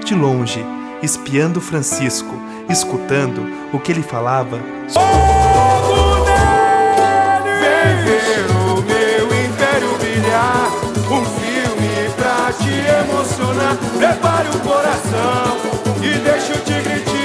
de longe, espiando Francisco, escutando o que ele falava. Vem ver o meu império brilhar, um filme pra te emocionar. Prepare o coração e deixa o tigre te